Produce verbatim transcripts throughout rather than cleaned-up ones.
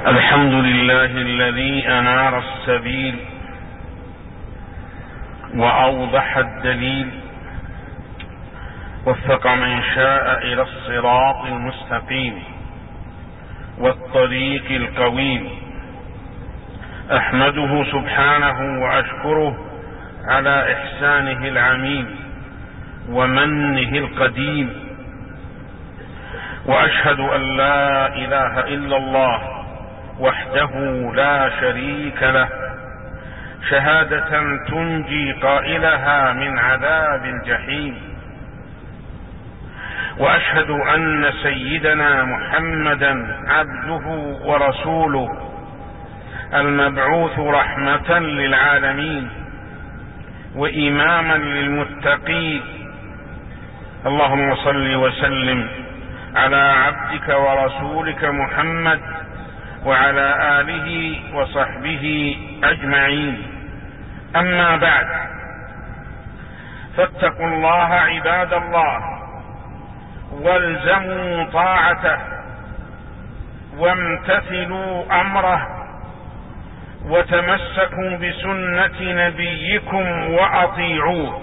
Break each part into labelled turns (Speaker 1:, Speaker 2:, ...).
Speaker 1: الحمد لله الذي أنار السبيل وأوضح الدليل، وفق من شاء إلى الصراط المستقيم والطريق القويم. أحمده سبحانه وأشكره على إحسانه العميم ومنه القديم، وأشهد أن لا إله إلا الله وحده لا شريك له، شهادة تنجي قائلها من عذاب الجحيم. وأشهد أن سيدنا محمدا عبده ورسوله المبعوث رحمة للعالمين وإماما للمتقين. اللهم صل وسلم على عبدك ورسولك محمد وعلى آله وصحبه أجمعين. أما بعد، فاتقوا الله عباد الله والزموا طاعته وامتثلوا أمره وتمسكوا بسنة نبيكم وأطيعوه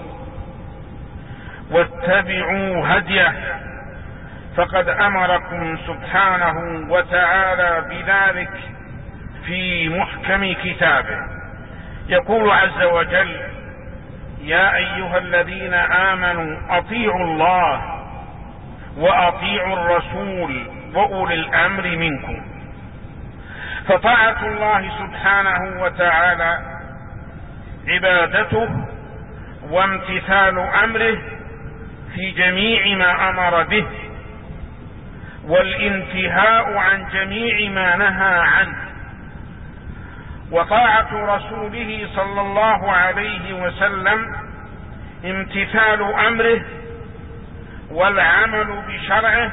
Speaker 1: واتبعوا هديه، فقد أمركم سبحانه وتعالى بذلك في محكم كتابه. يقول عز وجل: يا أيها الذين آمنوا أطيعوا الله وأطيعوا الرسول وأولي الأمر منكم. فطاعة الله سبحانه وتعالى عبادته وامتثال أمره في جميع ما أمر به، والانتهاء عن جميع ما نهى عنه. وطاعة رسوله صلى الله عليه وسلم امتثال أمره والعمل بشرعه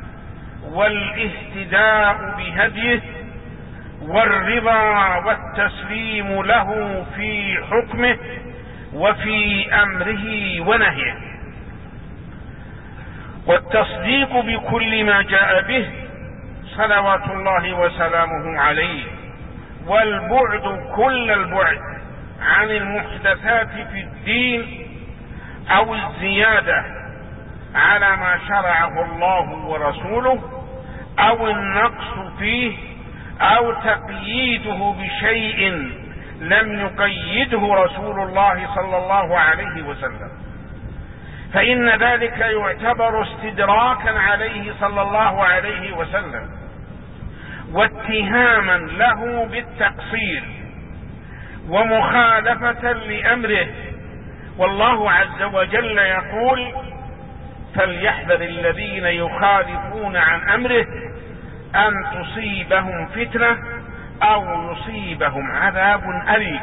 Speaker 1: والاهتداء بهديه والرضا والتسليم له في حكمه وفي أمره ونهيه، والتصديق بكل ما جاء به صلوات الله وسلامه عليه، والبعد كل البعد عن المحدثات في الدين أو الزيادة على ما شرعه الله ورسوله أو النقص فيه أو تقييده بشيء لم يقيده رسول الله صلى الله عليه وسلم، فإن ذلك يعتبر استدراكا عليه صلى الله عليه وسلم واتهاما له بالتقصير ومخالفة لأمره. والله عز وجل يقول: فليحذر الذين يخالفون عن أمره أن تصيبهم فتنة أو يصيبهم عذاب أليم.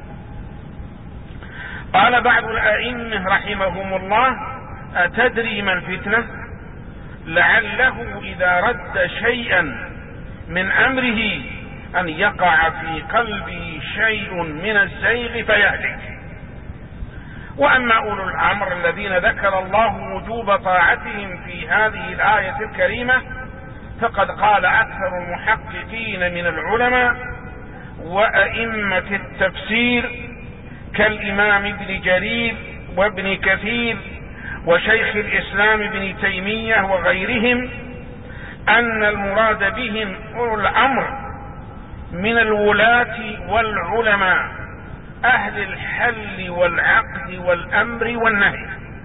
Speaker 1: قال بعض الأئمة رحمهم الله: أتدري ما الفتنة؟ لعله إذا رد شيئا من أمره أن يقع في قلبه شيء من الزيغ فيهلك. وأما أولو الأمر الذين ذكر الله وجوب طاعتهم في هذه الآية الكريمة، فقد قال أكثر المحققين من العلماء وأئمة التفسير كالإمام ابن جرير وابن كثير وشيخ الإسلام ابن تيمية وغيرهم أن المراد بهم أولو الأمر من الولاة والعلماء أهل الحل والعقد والأمر والنهي.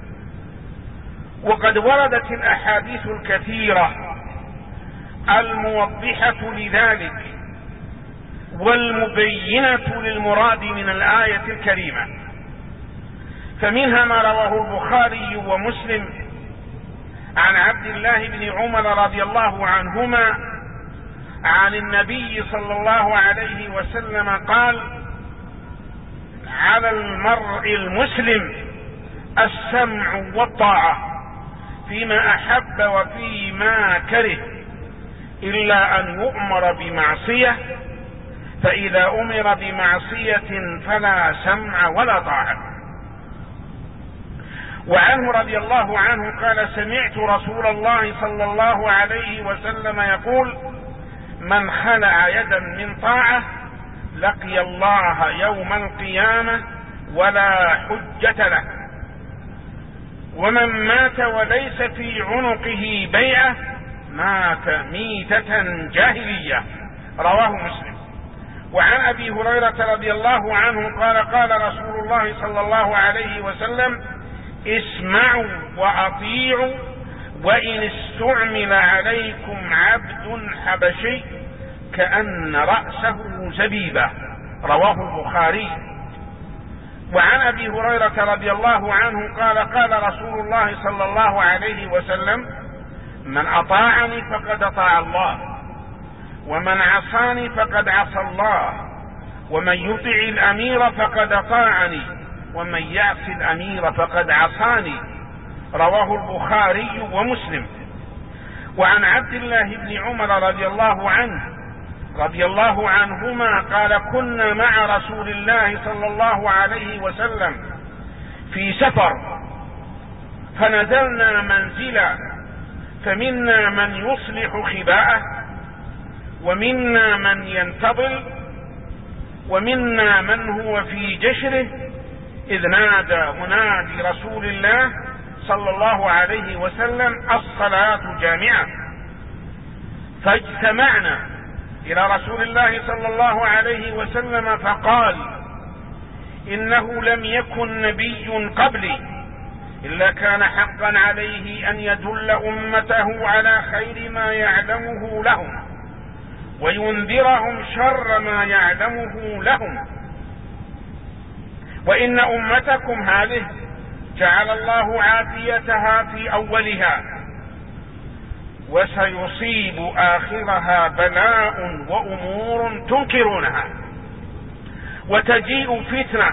Speaker 1: وقد وردت الأحاديث الكثيرة الموضحة لذلك والمبينة للمراد من الآية الكريمة، فمنها ما رواه البخاري ومسلم عن عبد الله بن عمر رضي الله عنهما عن النبي صلى الله عليه وسلم قال: على المرء المسلم السمع والطاعة فيما أحب وفيما كره، إلا أن يؤمر بمعصية، فإذا أمر بمعصية فلا سمع ولا طاعة. وعنه رضي الله عنه قال: سمعت رسول الله صلى الله عليه وسلم يقول: من خلع يدا من طاعة لقي الله يوم القيامة ولا حجة له، ومن مات وليس في عنقه بيعة مات ميتة جاهلية. رواه مسلم. وعن أبي هريرة رضي الله عنه قال قال رسول الله صلى الله عليه وسلم: اسمعوا وأطيعوا وإن استعمل عليكم عبد حبشي كأن رأسه زبيبة. رواه البخاري. وعن أبي هريرة رضي الله عنه قال قال رسول الله صلى الله عليه وسلم: من أطاعني فقد أطاع الله، ومن عصاني فقد عصى الله، ومن يطع الأمير فقد أطاعني، ومن يعص الأمير فقد عصاني. رواه البخاري ومسلم. وعن عبد الله بن عمر رضي الله عنه رضي الله عنهما قال: كنا مع رسول الله صلى الله عليه وسلم في سفر فنزلنا منزلا، فمنا من يصلح خباءه، ومنا من ينتظر، ومنا من هو في جشره، إذ نادى منادي رسول الله صلى الله عليه وسلم: الصلاة جامعة. فاجتمعنا إلى رسول الله صلى الله عليه وسلم فقال: إنه لم يكن نبي قبلي إلا كان حقا عليه أن يدل أمته على خير ما يعلمه لهم وينذرهم شر ما يعلمه لهم، وإن أمتكم هذه جعل الله عافيتها في أولها، وسيصيب آخرها بلاء وأمور تنكرونها، وتجيء فتنة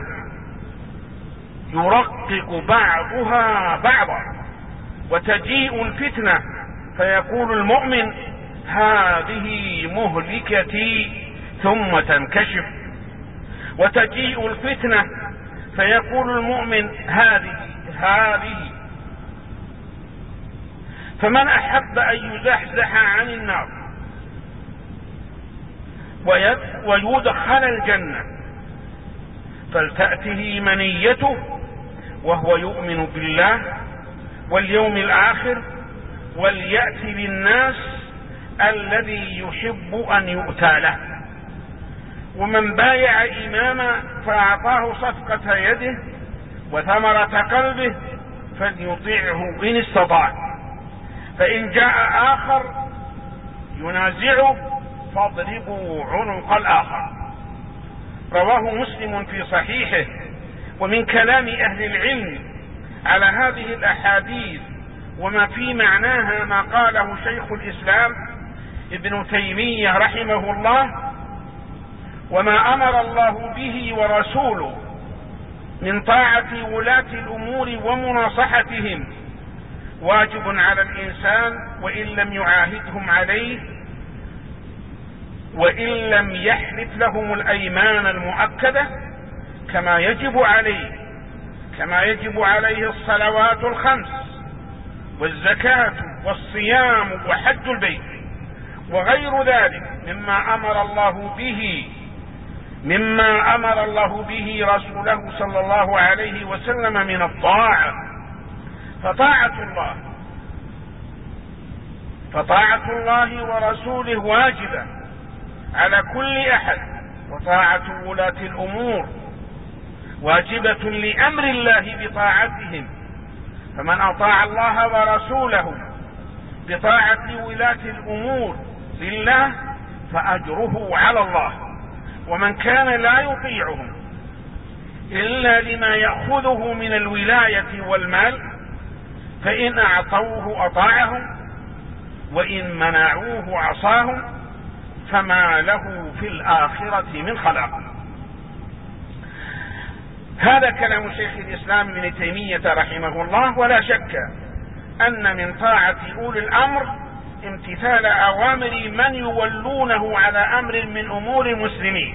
Speaker 1: يرقق بعضها بعضا، وتجيء الفتنة فيقول المؤمن: هذه مهلكتي، ثم تنكشف، وتجيء الفتنة فيقول المؤمن: هذه هذه. فمن أحب أن يزحزح عن النار ويدخل الجنة فلتأته منيته وهو يؤمن بالله واليوم الآخر، وليأت بالناس الذي يحب أن يؤتى له. ومن بايع إماما فأعطاه صفقة يده وثمرة قلبه فليطيعه إن استطاع، فإن جاء آخر ينازعه فاضربوا عنق الآخر. رواه مسلم في صحيحه. ومن كلام أهل العلم على هذه الأحاديث وما في معناها ما قاله شيخ الإسلام ابن تيمية رحمه الله: وما أمر الله به ورسوله من طاعة ولاة الأمور ومناصحتهم واجب على الإنسان وإن لم يعاهدهم عليه، وإن لم يحلف لهم الأيمان المؤكدة، كما يجب عليه كما يجب عليه الصلوات الخمس والزكاة والصيام وحج البيت وغير ذلك مما أمر الله به مما أمر الله به رسوله صلى الله عليه وسلم من الطاعة. فطاعة الله فطاعة الله ورسوله واجبة على كل أحد، وطاعة ولاة الأمور واجبة لأمر الله بطاعتهم، فمن أطاع الله ورسوله بطاعة ولاة الأمور لله فأجره على الله، ومن كان لا يطيعهم إلا لما يأخذه من الولاية والمال فإن أعطوه أطاعهم وإن منعوه عصاهم، فما له في الآخرة من خلاق. هذا كلام شيخ الإسلام ابن تيمية رحمه الله. ولا شك أن من طاعة أولي الأمر امتثال أوامر من يولونه على أمر من أمور المسلمين،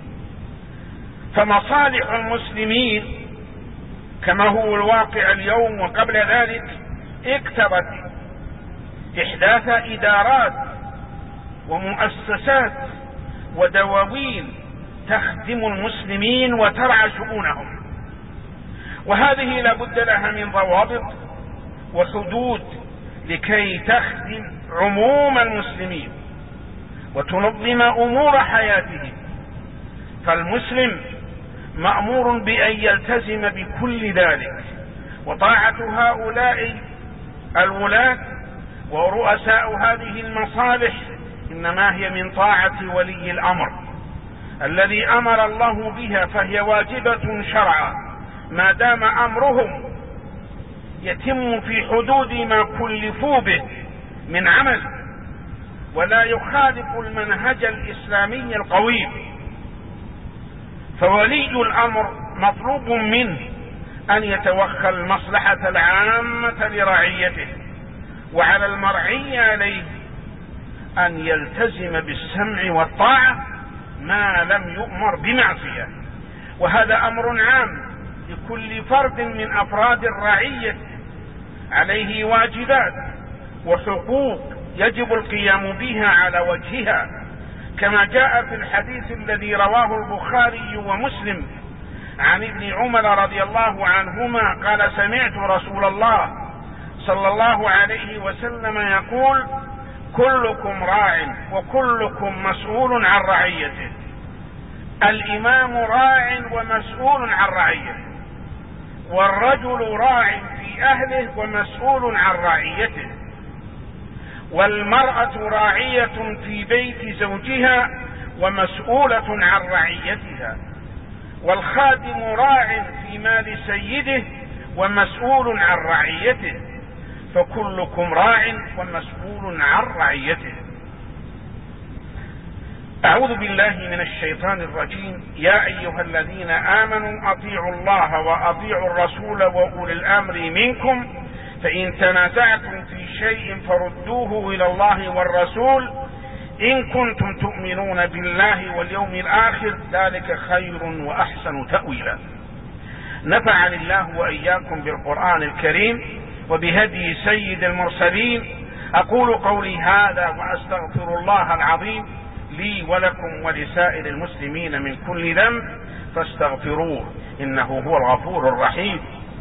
Speaker 1: فمصالح المسلمين كما هو الواقع اليوم وقبل ذلك اقتضت إحداث إدارات ومؤسسات ودواوين تخدم المسلمين وترعى شؤونهم، وهذه لا بد لها من ضوابط وحدود لكي تخدم عموم المسلمين وتنظم أمور حياتهم. فالمسلم مأمور بأن يلتزم بكل ذلك، وطاعة هؤلاء الولاة ورؤساء هذه المصالح إنما هي من طاعة ولي الأمر الذي أمر الله بها، فهي واجبة شرعا ما دام أمرهم يتم في حدود ما كلفوا به من عمل ولا يخالف المنهج الإسلامي القويم. فولي الأمر مطلوب منه أن يتوخى المصلحة العامة لرعيته، وعلى المرعي عليه أن يلتزم بالسمع والطاعة ما لم يؤمر بمعصية. وهذا أمر عام لكل فرد من أفراد الرعية، عليه واجبات وحقوق يجب القيام بها على وجهها، كما جاء في الحديث الذي رواه البخاري ومسلم عن ابن عمر رضي الله عنهما قال: سمعت رسول الله صلى الله عليه وسلم يقول: كلكم راع وكلكم مسؤول عن رعيته. الإمام راع ومسؤول عن رعيته، والرجل راع في أهله ومسؤول عن رعيته، والمرأة راعية في بيت زوجها ومسؤولة عن رعيتها، والخادم راع في مال سيده ومسؤول عن رعيته، فكلكم راع ومسؤول عن رعيته. أعوذ بالله من الشيطان الرجيم. يا أيها الذين آمنوا أطيعوا الله وأطيعوا الرسول وأولي الأمر منكم، فإن تنازعتم في شيء فردوه إلى الله والرسول إن كنتم تؤمنون بالله واليوم الآخر، ذلك خير وأحسن تأويلا. نفعني الله وإياكم بالقرآن الكريم وبهدي سيد المرسلين. أقول قولي هذا وأستغفر الله العظيم لي ولكم ولسائر المسلمين من كل ذنب فاستغفروه إنه هو الغفور الرحيم.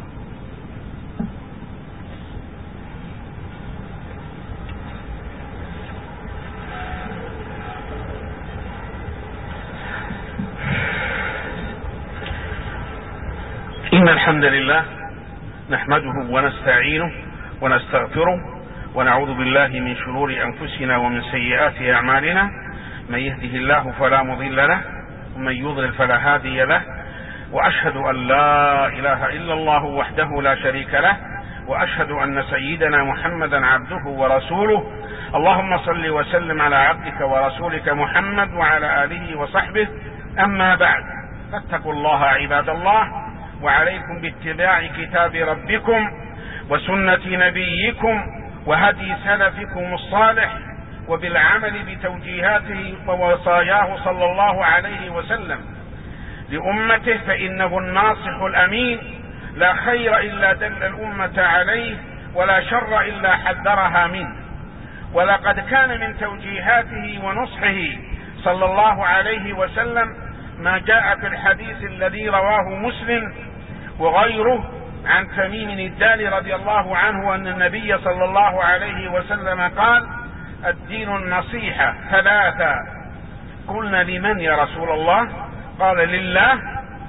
Speaker 1: إن الحمد لله نحمده ونستعينه ونستغفره ونعوذ بالله من شرور أنفسنا ومن سيئات أعمالنا، من يهده الله فلا مضل له ومن يضلل فلا هادي له، وأشهد أن لا إله إلا الله وحده لا شريك له، وأشهد أن سيدنا محمدا عبده ورسوله. اللهم صل وسلم على عبدك ورسولك محمد وعلى آله وصحبه. أما بعد، فاتقوا الله عباد الله، وعليكم باتباع كتاب ربكم وسنة نبيكم وهدي سلفكم الصالح، وبالعمل بتوجيهاته ووصاياه صلى الله عليه وسلم لأمته، فإنه الناصح الأمين، لا خير إلا دل الأمة عليه ولا شر إلا حذرها منه. ولقد كان من توجيهاته ونصحه صلى الله عليه وسلم ما جاء في الحديث الذي رواه مسلم وغيره عن تميم الداري رضي الله عنه أن النبي صلى الله عليه وسلم قال: الدين النصيحة ثلاثة. قلنا: لمن يا رسول الله؟ قال: لله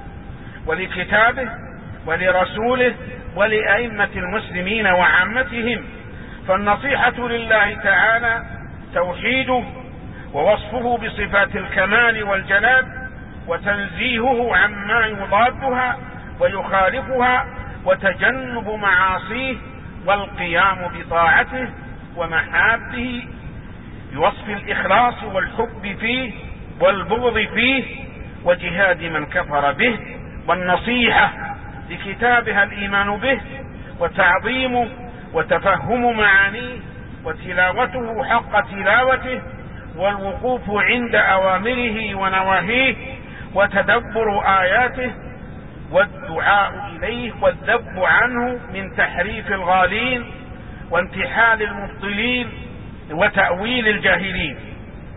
Speaker 1: ولكتابه ولرسوله ولأئمة المسلمين وعامتهم. فالنصيحة لله تعالى توحيده ووصفه بصفات الكمال والجلال، وتنزيهه عما يضادها ويخالفها، وتجنب معاصيه، والقيام بطاعته ومحابه بوصف الإخلاص والحب فيه والبغض فيه، وجهاد من كفر به، والنصيحة لكتابها الإيمان به وتعظيمه وتفهم معانيه وتلاوته حق تلاوته، والوقوف عند أوامره ونواهيه، وتدبر آياته، والدعاء إليه والذب عنه من تحريف الغالين وانتحال المبطلين وتأويل الجاهلين.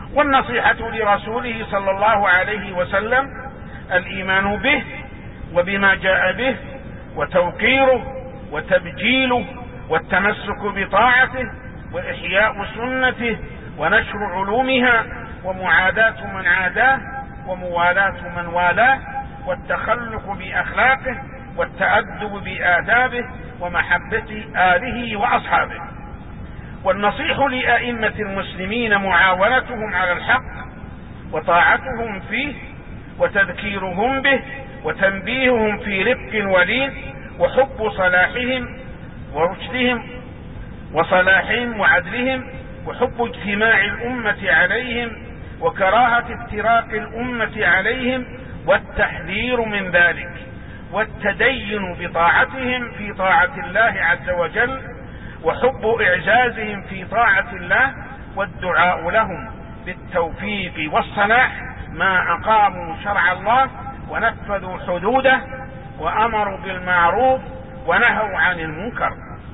Speaker 1: والنصيحة لرسوله صلى الله عليه وسلم الإيمان به وبما جاء به وتوقيره وتبجيله والتمسك بطاعته وإحياء سنته ونشر علومها ومعاداة من عاداه وموالاة من والاه والتخلق بأخلاقه والتأدب بآدابه ومحبة آله وأصحابه. والنصيح لأئمة المسلمين معاونتهم على الحق وطاعتهم فيه وتذكيرهم به وتنبيههم في رفق ولين وحب صلاحهم ورشدهم وصلاحهم وعدلهم وحب اجتماع الأمة عليهم وكراهة افتراق الأمة عليهم والتحذير من ذلك والتدين بطاعتهم في طاعة الله عز وجل وحب إعزازهم في طاعة الله والدعاء لهم بالتوفيق والصلاح ما أقاموا شرع الله ونفذوا حدوده وأمروا بالمعروف ونهوا عن المنكر.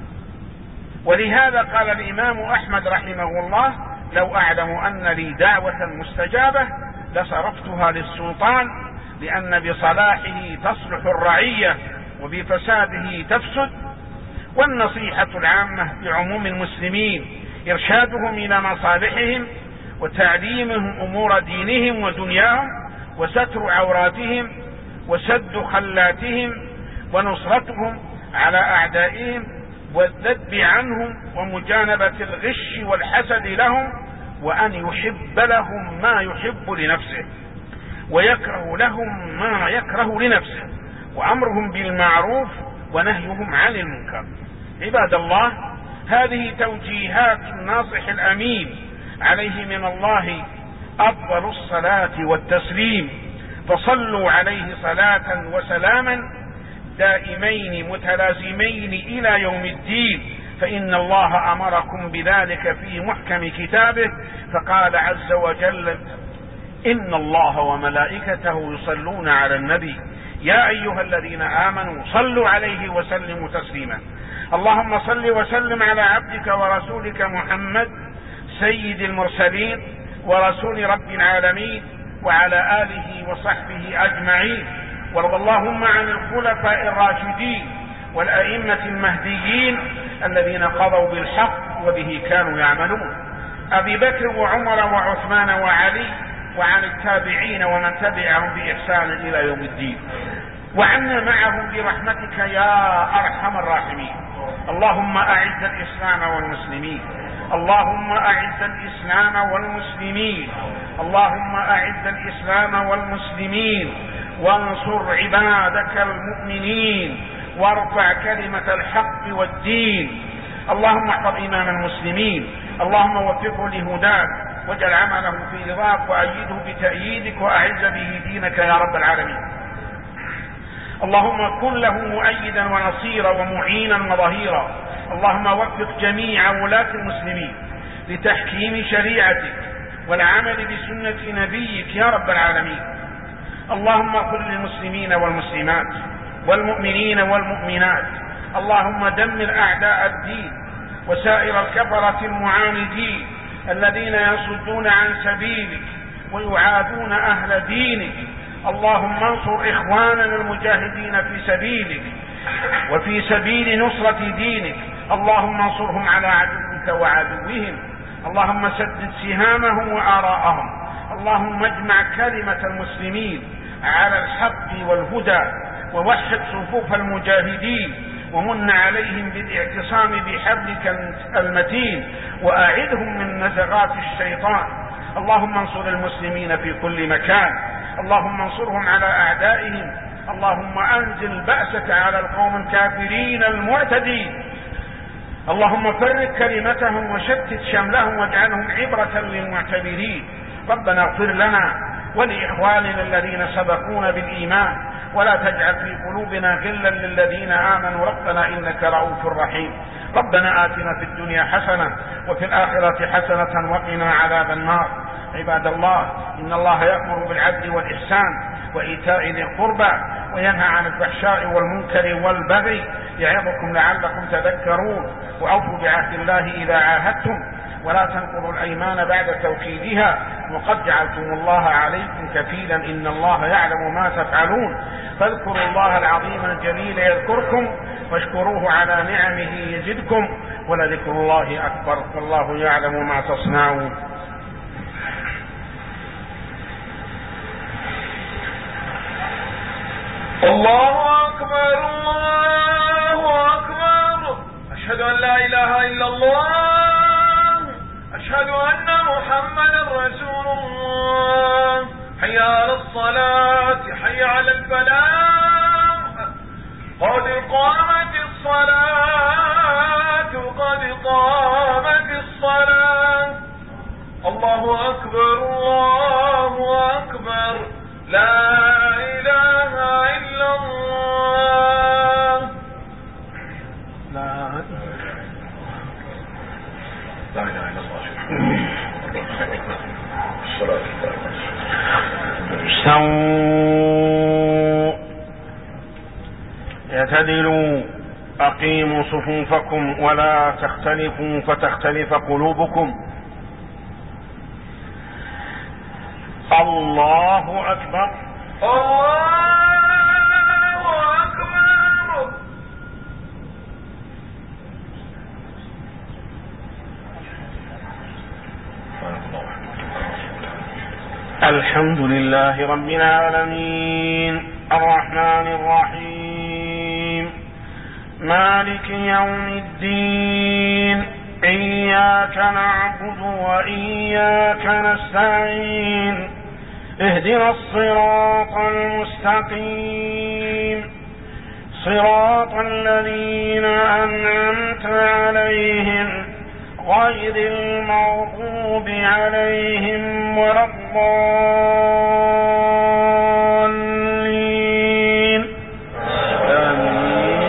Speaker 1: ولهذا قال الإمام أحمد رحمه الله: لو أعلم أن لي دعوة مستجابة لصرفتها للسلطان، لأن بصلاحه تصلح الرعية وبفساده تفسد. والنصيحة العامة لعموم المسلمين إرشادهم إلى مصالحهم وتعليمهم أمور دينهم ودنياهم وستر عوراتهم وسد خلاتهم ونصرتهم على أعدائهم والذب عنهم ومجانبة الغش والحسد لهم، وأن يحب لهم ما يحب لنفسه ويكره لهم ما يكره لنفسه، وأمرهم بالمعروف ونهيهم عن المنكر. عباد الله، هذه توجيهات الناصح الأمين عليه من الله أفضل الصلاة والتسليم، فصلوا عليه صلاة وسلاما دائمين متلازمين إلى يوم الدين، فإن الله أمركم بذلك في محكم كتابه، فقال عز وجل: إن الله وملائكته يصلون على النبي يا أيها الذين آمنوا صلوا عليه وسلموا تسليما. اللهم صل وسلم على عبدك ورسولك محمد سيد المرسلين ورسول رب العالمين وعلى آله وصحبه أجمعين، وارض اللهم عن الخلفاء الراشدين والأئمة المهديين الذين قضوا بالحق وبه كانوا يعملون، أبي بكر وعمر وعثمان وعلي، وعن التابعين ومن تبعهم بإحسان إلى يوم الدين، وعنا معهم برحمتك يا أرحم الراحمين. اللهم أعز الإسلام والمسلمين، اللهم أعز الإسلام والمسلمين، اللهم أعز الإسلام والمسلمين، وانصر عبادك المؤمنين، وارفع كلمة الحق والدين. اللهم احفظ إمام المسلمين، اللهم وفقه لهداك، واجعل عمله في رضاك، وأيده بتأييدك، وأعز به دينك يا رب العالمين. اللهم كن له مؤيدا ونصيرا ومعينا وظهيرا. اللهم وفق جميع ولاة المسلمين لتحكيم شريعتك والعمل بسنة نبيك يا رب العالمين. اللهم اغفر للمسلمين والمسلمات والمؤمنين والمؤمنات. اللهم دمر أعداء الدين وسائر الكفرة المعاندين الذين يصدون عن سبيلك ويعادون أهل دينك. اللهم انصر إخواننا المجاهدين في سبيلك وفي سبيل نصرة دينك. اللهم انصرهم على عدوك وعدوهم. اللهم سدد سهامهم وآراءهم. اللهم اجمع كلمة المسلمين على الحق والهدى، ووحد صفوف المجاهدين، ومن عليهم بالاعتصام بحبلك المتين، وأعذهم من نزغات الشيطان. اللهم انصر المسلمين في كل مكان. اللهم انصرهم على أعدائهم. اللهم أنزل بأسك على القوم الكافرين المعتدين. اللهم فرق كلمتهم وشتت شملهم واجعلهم عبرة للمعتبرين. ربنا اغفر لنا ولإخواننا الذين سبقونا بالإيمان، ولا تجعل في قلوبنا غلا للذين آمنوا ربنا إنك رؤوف رحيم. ربنا آتنا في الدنيا حسنة وفي الآخرة حسنة وقنا عذاب النار. عباد الله، إن الله يأمر بالعدل والإحسان وإيتاء ذي القربى وينهى عن الفحشاء والمنكر والبغي، يعظكم لعلكم تذكرون. وأوفوا بعهد الله إذا عاهدتم، ولا تنقضوا الأيمان بعد توكيدها، وقد جعلتم الله عليكم كفيلا إن الله يعلم ما تفعلون فاذكروا الله العظيم الجليل يذكركم واشكروه على نعمه يزدكم ولذكر الله أكبر والله يعلم ما تصنعون.
Speaker 2: الله أكبر الله أكبر أشهد أن لا إله إلا الله أشهد أن محمدا رسول الله حي على الصلاة حي على الفلاح قد قامت الصلاة قد قامت الصلاة الله أكبر الله أكبر لا إله إلا الله
Speaker 1: لا
Speaker 2: لا إله إلا الله الصلاة
Speaker 1: استووا اعتدلوا أقيموا صفوفكم ولا تختلفوا فتختلف قلوبكم. الله أكبر
Speaker 2: الله أكبر.
Speaker 1: الحمد لله رب العالمين الرحمن الرحيم مالك يوم الدين إياك نعبد وإياك نستعين اهدنا الصراط المستقيم صراط الذين أنعمت عليهم غير المغضوب عليهم ولا الضالين آمين.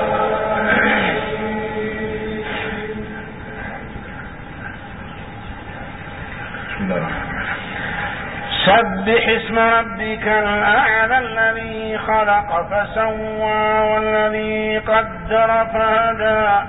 Speaker 1: سبح اسم ربك الأعلى الذي خلق فسوى والذي قدر فهدى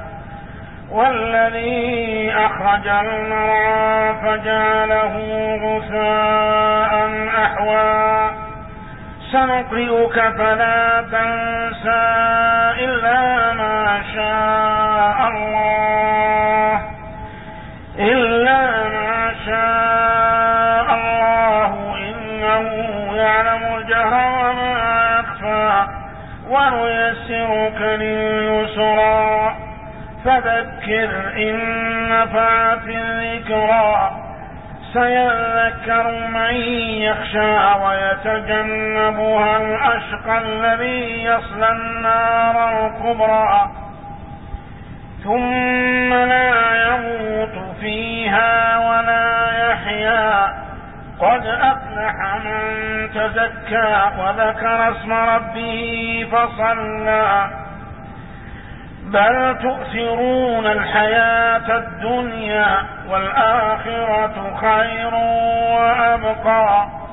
Speaker 1: والذي أخرج المرعى فجعله غثاء أحوى سنقرئك فلا تنسى إلا ما شاء الله إلا ما شاء الله إنه يعلم الجهر وما يخفى ونيسرك لليسرى فذكر إن نفعت الذكرى سيذكر من يخشى ويتجنبها الأشقى الذي يصلى النار الكبرى ثم لا يموت فيها ولا يحيا قد أفلح من تزكى وذكر اسم ربه فصلى بل تؤثرون الحياة الدنيا والآخرة خير وأبقى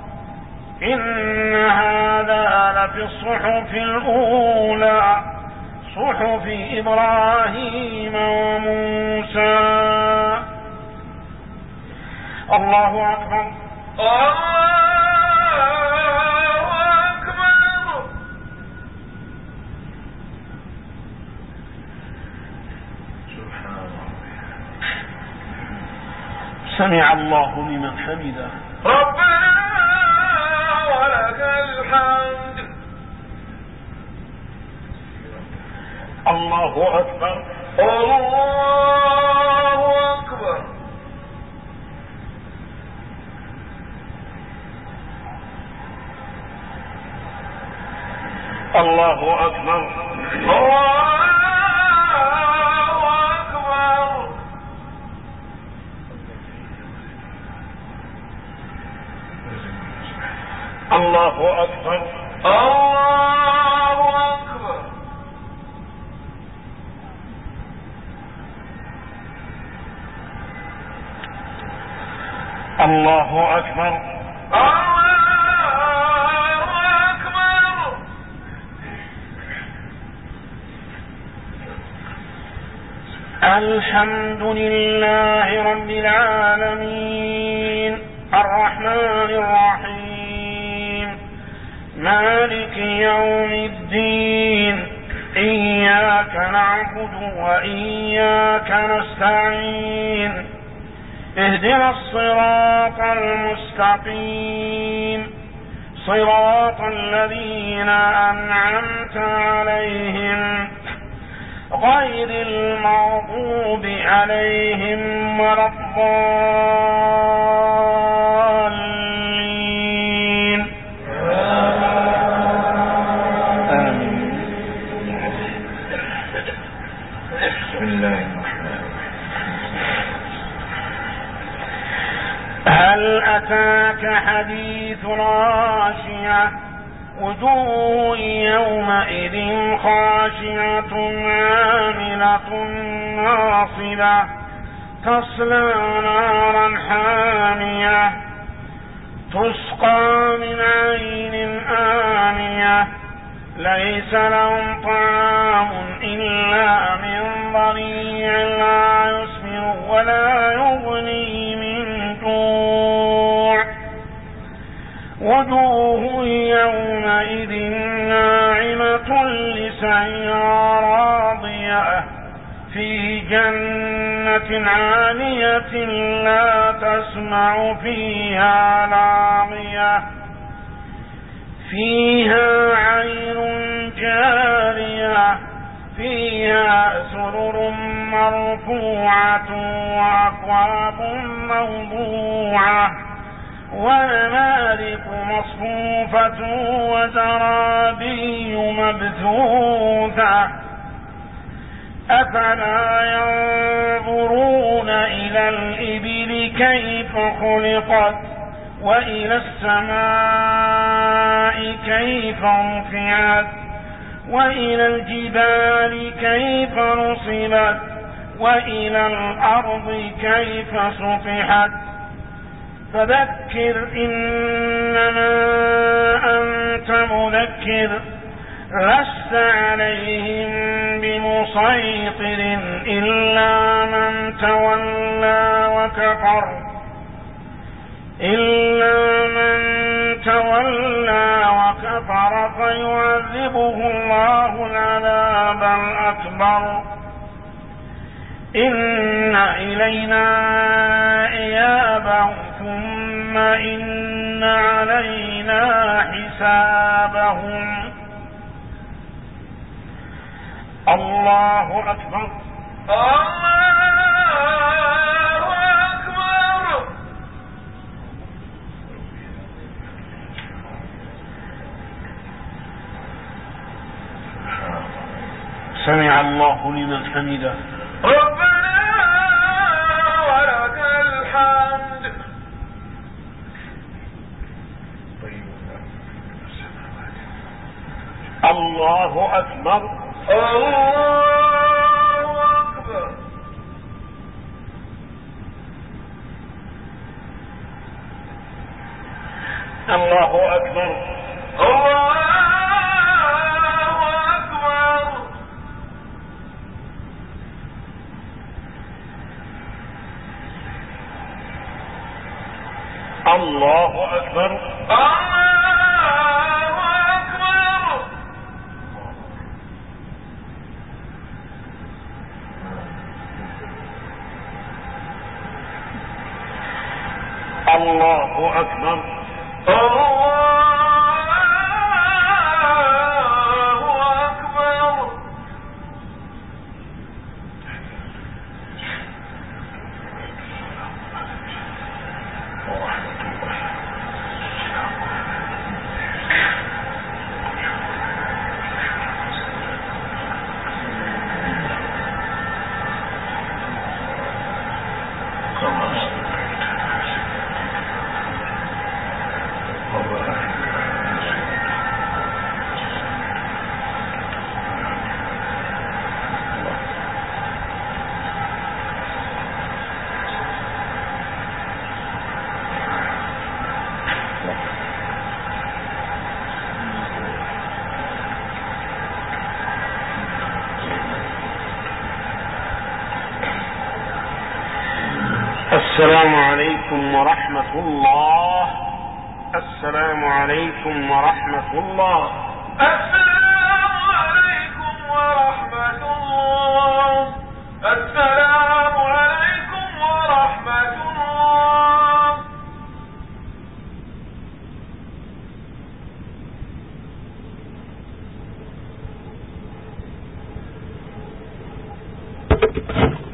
Speaker 1: إن هذا لفي الصحف الأولى صحف إبراهيم وموسى. الله أكبر
Speaker 2: الله أكبر.
Speaker 1: سمع الله لمن حمده
Speaker 2: ربنا ولك الحمد.
Speaker 1: الله أكبر
Speaker 2: الله أكبر.
Speaker 1: الله أكبر الله أكبر
Speaker 2: الله أكبر.
Speaker 1: الله أكبر
Speaker 2: الله أكبر.
Speaker 1: الحمد لله رب العالمين الرحمن الرحيم مالك يوم الدين إياك نعبد وإياك نستعين اهدنا الصراط المستقيم صراط الذين أنعمت عليهم غير المغضوب عليهم ولا الضالين آمين.
Speaker 2: بسم الله الرحمن الرحيم.
Speaker 1: هل أتاك حديث غاشية وجوه يومئذ خاشعة عاملة ناصبة تصلى نارا حامية تسقى من عين آنية ليس لهم طعام إلا من ضريع لا يسمن ولا يغني من جوع وجوه يومئذ ناعمة لسعيها راضية في جنة عالية لا تسمع فيها لاغية فيها عين جارية فيها سرر مرفوعة وأكواب موضوعة ونمارق مصفوفة وزرابي مبثوثة أفلا ينظرون إلى الإبل كيف خلقت وإلى السماء كيف رفعت وإلى الجبال كيف نصبت وإلى الأرض كيف سطحت فذكر إنما أنت مذكر لست عليهم بمسيطر إلا من تولى وكفر إلا من تولى وكفر فيعذبه الله العذاب الأكبر إن إلينا إيابهم ثم إن علينا حسابهم. الله أكبر.
Speaker 2: الله أكبر.
Speaker 1: سمع الله لمن حمده.
Speaker 2: ربنا ولك الحمد.
Speaker 1: الله أكبر.
Speaker 2: الله أكبر.
Speaker 1: الله أكبر.
Speaker 2: الله
Speaker 1: الله أكبر.
Speaker 2: الله أكبر.
Speaker 1: الله أكبر. السلام عليكم ورحمة الله. السلام عليكم ورحمة الله.
Speaker 2: السلام عليكم ورحمة الله. السلام عليكم ورحمة الله.